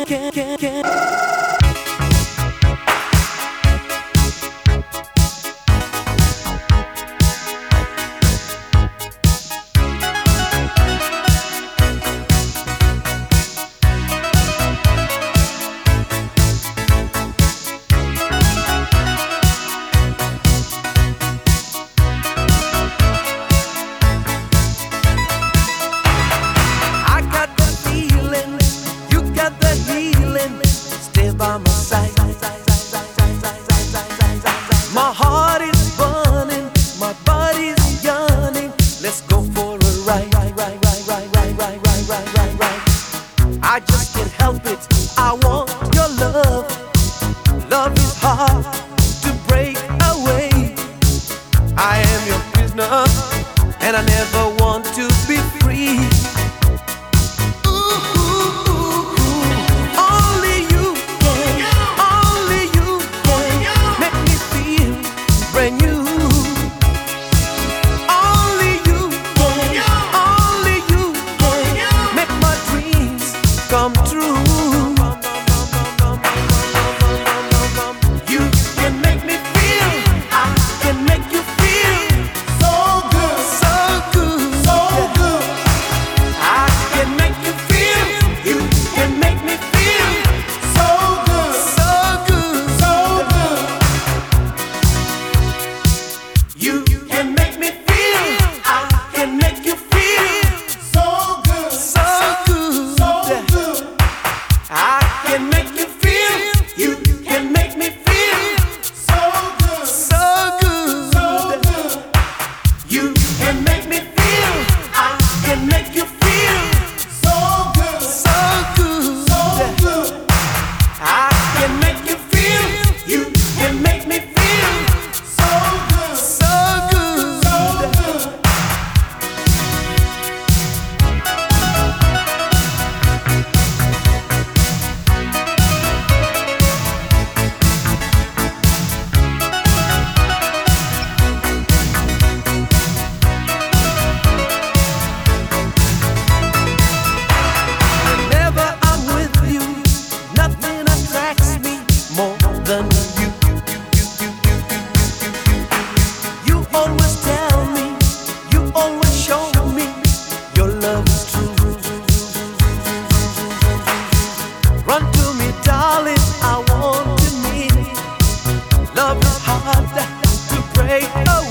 By my side, my heart is burning, my body's yearning. Let's go for a ride. I just can't help it. I want your love. Love is hard to break away. I am your prisoner, and I never want to be free. Come true. You can make me feel, I can make you feel so good, so good, so good. I can make you feel, you can make me feel so good, so good, so good. You can make me feel, I can make you feel so good, so good, so good. I can make you feel, you can make me feel so good, so good, so good. You can make me feel, I can make you feel so good, so good, so good. I can make you feel, you can make me feel so good, so good, so good. You always tell me, you always show me your love is true. Run to me, darling, I want to meet. Love is hard to break away.